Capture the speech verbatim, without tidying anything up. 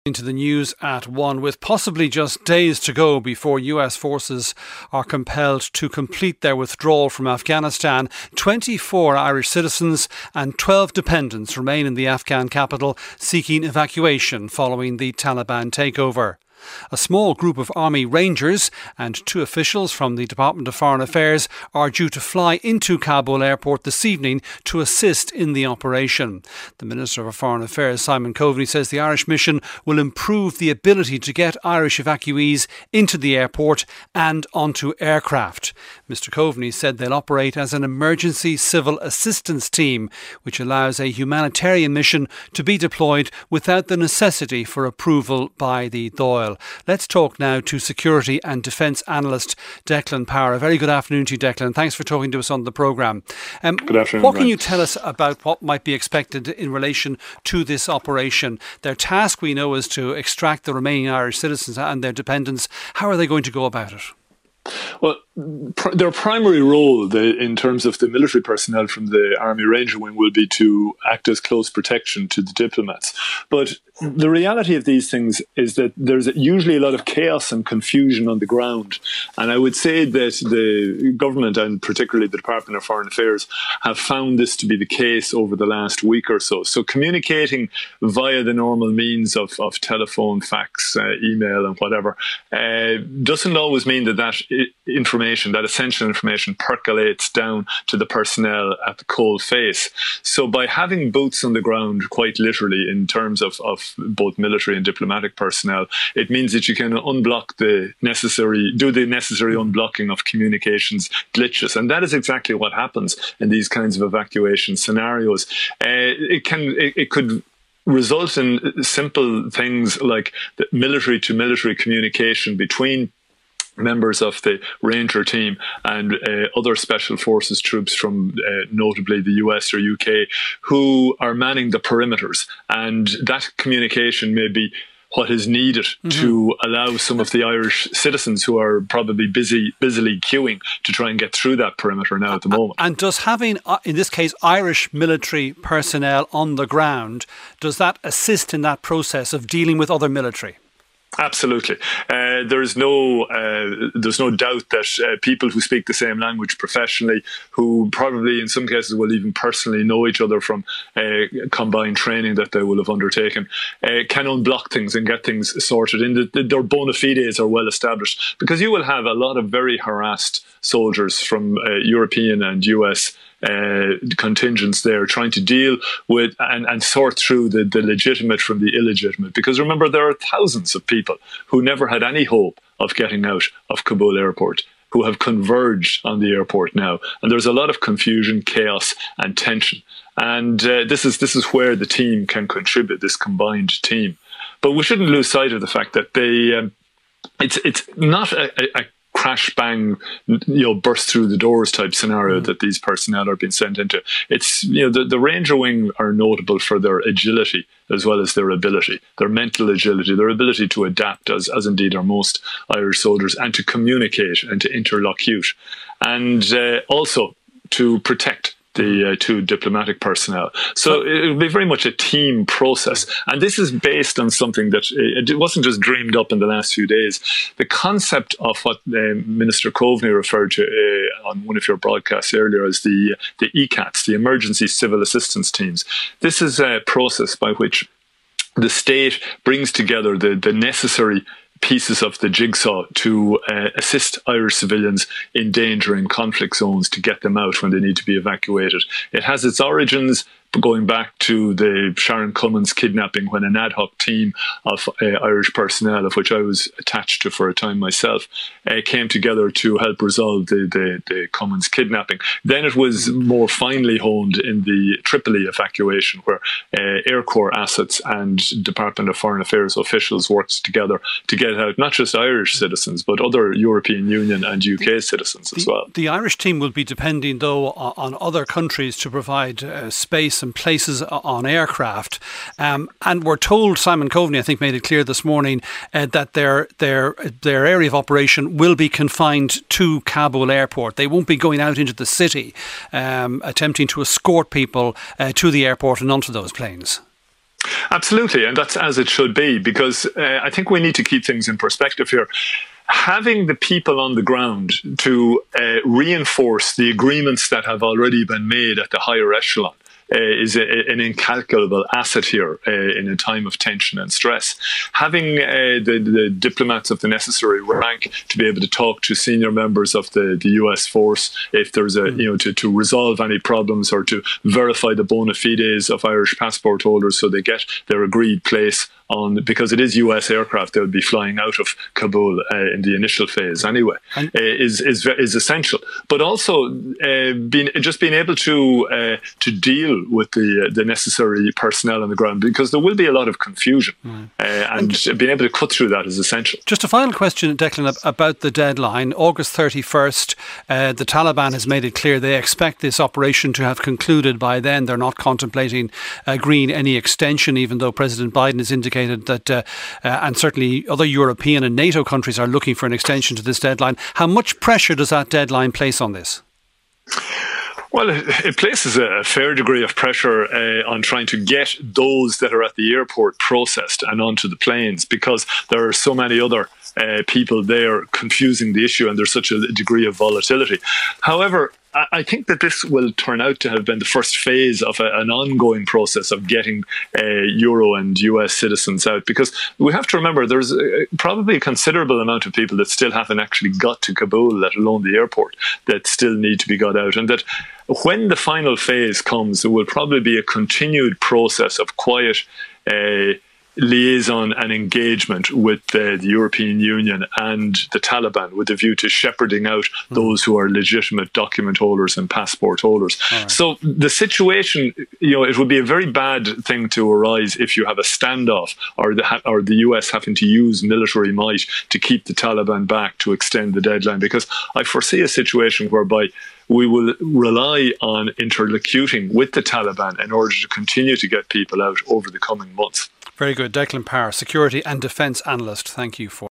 Into the news at one, with possibly just days to go before U S forces are compelled to complete their withdrawal from Afghanistan. twenty-four Irish citizens and twelve dependents remain in the Afghan capital seeking evacuation following the Taliban takeover. A small group of Army Rangers and two officials from the Department of Foreign Affairs are due to fly into Kabul airport this evening to assist in the operation. The Minister for Foreign Affairs, Simon Coveney, says the Irish mission will improve the ability to get Irish evacuees into the airport and onto aircraft. Mister Coveney said they'll operate as an emergency civil assistance team, which allows a humanitarian mission to be deployed without the necessity for approval by the Dáil. Let's talk now to security and defence analyst Declan Power. A very good afternoon to you, Declan. Thanks for talking to us on the programme. Um, good afternoon. What can you tell us about what might be expected in relation to this operation? Their task, we know, is to extract the remaining Irish citizens and their dependents. How are they going to go about it? Well, pr- their primary role the, in terms of the military personnel from the Army Ranger Wing will be to act as close protection to the diplomats. But the reality of these things is that there's usually a lot of chaos and confusion on the ground. And I would say that the government, and particularly the Department of Foreign Affairs, have found this to be the case over the last week or so. So communicating via the normal means of, of telephone, fax, uh, email and whatever uh, doesn't always mean that that information, that essential information, percolates down to the personnel at the cold face. So by having boots on the ground, quite literally, in terms of, of both military and diplomatic personnel, it means that you can unblock the necessary, do the necessary unblocking of communications glitches. And that is exactly what happens in these kinds of evacuation scenarios. Uh, it can, it, it could result in simple things like the military to military communication between members of the Ranger team and uh, other special forces troops from uh, notably the U S or U K who are manning the perimeters, and that communication may be what is needed mm-hmm. to allow some of the Irish citizens who are probably busy, busily queuing to try and get through that perimeter now at the moment. And does having, in this case, Irish military personnel on the ground, does that assist in that process of dealing with other military? Absolutely. Uh, there's no uh, there's no doubt that uh, people who speak the same language professionally, who probably in some cases will even personally know each other from uh, combined training that they will have undertaken, uh, can unblock things and get things sorted. In the, the, their bona fides are well established, because you will have a lot of very harassed soldiers from uh, European and U S Uh, contingents there, trying to deal with and, and sort through the, the legitimate from the illegitimate. Because remember, there are thousands of people who never had any hope of getting out of Kabul airport, who have converged on the airport now. And there's a lot of confusion, chaos and tension. And uh, this is this is where the team can contribute, this combined team. But we shouldn't lose sight of the fact that they um, it's it's not a, a, a crash bang, you know, burst through the doors type scenario mm. that these personnel are being sent into. It's, you know, the, the Ranger Wing are notable for their agility as well as their ability, their mental agility, their ability to adapt, as, as indeed are most Irish soldiers, and to communicate and to interlocute, and uh, also to protect the uh, two diplomatic personnel. So it will be very much a team process. And this is based on something that uh, it wasn't just dreamed up in the last few days. The concept of what uh, Minister Coveney referred to uh, on one of your broadcasts earlier as the, the E CATs, the Emergency Civil Assistance Teams. This is a process by which the state brings together the, the necessary pieces of the jigsaw to uh, assist Irish civilians in danger in conflict zones, to get them out when they need to be evacuated. It has its origins going back to the Sharon Cummins kidnapping, when an ad hoc team of uh, Irish personnel, of which I was attached to for a time myself, uh, came together to help resolve the, the, the Cummins kidnapping. Then it was more finely honed in the Tripoli evacuation, where uh, Air Corps assets and Department of Foreign Affairs officials worked together to get out not just Irish citizens, but other European Union and U K citizens as the, well. The Irish team will be depending, though, on other countries to provide uh, space and places on aircraft. Um, and we're told, Simon Coveney, I think, made it clear this morning uh, that their their their area of operation will be confined to Kabul airport. They won't be going out into the city, um, attempting to escort people uh, to the airport and onto those planes. Absolutely, and that's as it should be, because uh, I think we need to keep things in perspective here. Having the people on the ground to uh, reinforce the agreements that have already been made at the higher echelon Uh, is a, an incalculable asset here uh, in a time of tension and stress. Having uh, the, the diplomats of the necessary rank to be able to talk to senior members of the, the U S force if there's a, you know, to, to resolve any problems or to verify the bona fides of Irish passport holders so they get their agreed place on, because it is U S aircraft that will be flying out of Kabul uh, in the initial phase anyway, uh, is, is is essential. But also uh, being just being able to uh, to deal with the uh, the necessary personnel on the ground, because there will be a lot of confusion, mm. uh, and, and being able to cut through that is essential. Just a final question, Declan, about the deadline. August thirty-first, uh, the Taliban has made it clear they expect this operation to have concluded by then. They're not contemplating agreeing any extension, even though President Biden has indicated that, uh, uh, and certainly other European and NATO countries are looking for an extension to this deadline. How much pressure does that deadline place on this? Well, it places a fair degree of pressure uh, on trying to get those that are at the airport processed and onto the planes, because there are so many other uh, people there confusing the issue, and there's such a degree of volatility. However, I think that this will turn out to have been the first phase of a, an ongoing process of getting uh, Euro and U S citizens out, because we have to remember there's a, probably a considerable amount of people that still haven't actually got to Kabul, let alone the airport, that still need to be got out. And that when the final phase comes, there will probably be a continued process of quiet uh, liaison and engagement with uh, the European Union and the Taliban, with a view to shepherding out mm. those who are legitimate document holders and passport holders. Right. So the situation, you know, it would be a very bad thing to arise if you have a standoff, or the or the U S having to use military might to keep the Taliban back to extend the deadline, because I foresee a situation whereby we will rely on interlocuting with the Taliban in order to continue to get people out over the coming months. Very good. Declan Parr, Security and Defence Analyst, thank you for